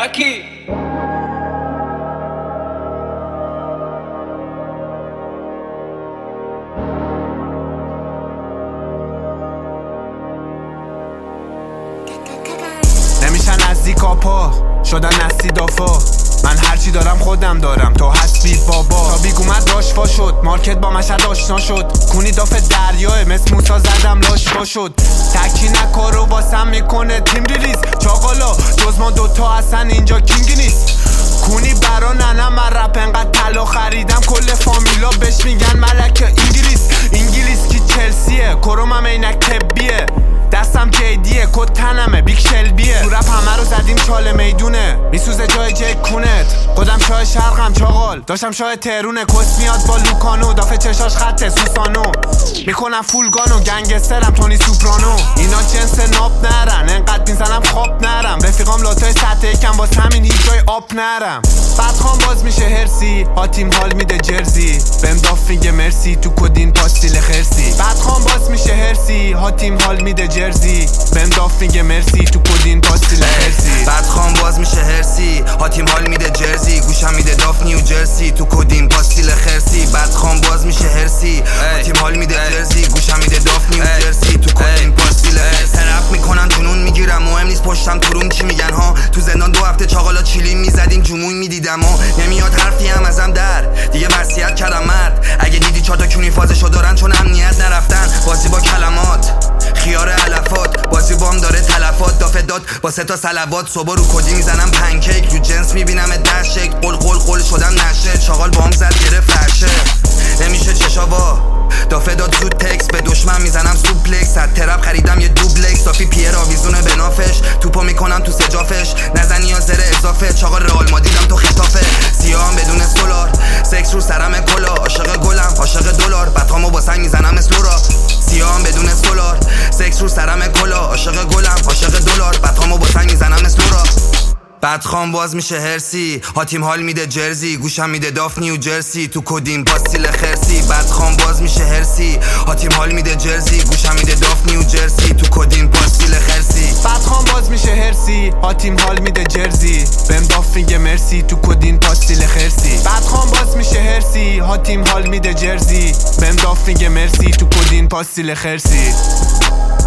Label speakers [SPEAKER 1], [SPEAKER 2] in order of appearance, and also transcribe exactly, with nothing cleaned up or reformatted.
[SPEAKER 1] رکی
[SPEAKER 2] نمیشن نزدیکا پا شدن نستی دافا. من هرچی دارم خودم دارم تو هستی بابا. تا بیگ اومد راشفا شد مارکت با مشهد آشنا شد. کونی داف دریاه مثل موسا زدم لاشفا شد. تکی نکارو واسم میکنه تیم ریلیز. چاقالا جز ما دوتا اصلا اینجا کینگی نیست. کونی برا ننم من رپ انقدر طلا خریدم کل فامیلا بهش میگن ملک انگلیس. انگلیس کی چلسیه کرومم عینک طبیه. دستم جیدیه کد تنمه بیگ شلبیه. تو رپ همه رو زدیم چاله میدونه میسوزه جای جیک کونت. خودم شاه شرقم چاقال داشتم شاه تهرونه. کس میاد با لوکانو دافه چشاش خط سوسانو. میکنم فولگانو گنگسترم تونی سوپرانو. اینا جنس ناب نرن انقدر میزنم خواب نرم. رفیقام لاتای سطح یکم باز همین هیچ جای آب نرم. بعد خان باز میشه هرسی ها تیم حال میده جرزی. بهم داف میگه مرسی تو کدین پاستیل خرسی. بعد خان باز میشه هرسی ها تیم حال میده جرزی. بهم داف میگه مرسی تو کدین پاستیل خرسی.
[SPEAKER 3] بعد خان باز میشه هرسی ها تیم حال میده جرزی. گوشم میده داف نیو جرسی تو کدین پاستیل خرسی. بعد خان باز میشه هرسی ها تیم حال میده جرزی. گوشم میده داف نیو جرسی تو کدین پاستیل خرسی. رپ میکنن جنون میگیرم مهم نیست پشتم تورون چی میگن ها. تو زندان دو هفته چاقالا چیلی میزدیم جموی میدیدم ها. نمیاد حرفی هم ازم در دیگه وصیت کردم مرد. اگه دیدی چهار تا کونی فازشو دارن چون امنیت نرفتن. بازی با کلمات خیار علفات بازی بام داره تلفات. دافه داد با سه تا صلوات. صبح رو کدی میزنم پنکیک رو جنس میبینم دشک. قل قل قل شدم نشه چاقال بام زد گره فرشه. نمیشه چشاوا دافه داد زود تکس به دشمن میزنم سوپلکس. صد ترپ خریدم یه دوبلکس. صافی پیر آویزونه به نافش. توپو میکنم تو سجافش نزنی یا زره اضافه. چاقال رئال مادیدم تو خطافه. سیاهم بدون سولار سکس رو سرم کلا. عاشق گلم عاشق دلار بطامو با سنگ میزنم مثل لورا. سیاهم بدون سولار سکس رو سرم کلا. عاشق گلم عاشق دلار بطامو با سنگ میزنم مثل لورا. بعد خان باز میشه هرسی ها تیم حال میده جرزی. گوشم میده داف نیو جرسی تو کدین پاستیل خرسی. بعد خان باز میشه هرسی ها تیم حال میده جرزی. گوشم میده داف نیو جرسی تو کدین پاستیل خرسی.
[SPEAKER 2] بعد خان باز میشه هرسی ها تیم حال میده جرزی. بهم داف میگه مرسی تو کدین پاستیل خرسی. بعد خان باز میشه هرسی ها تیم حال میده جرزی. بهم داف میگه مرسی تو کدین پاستیل خرسی.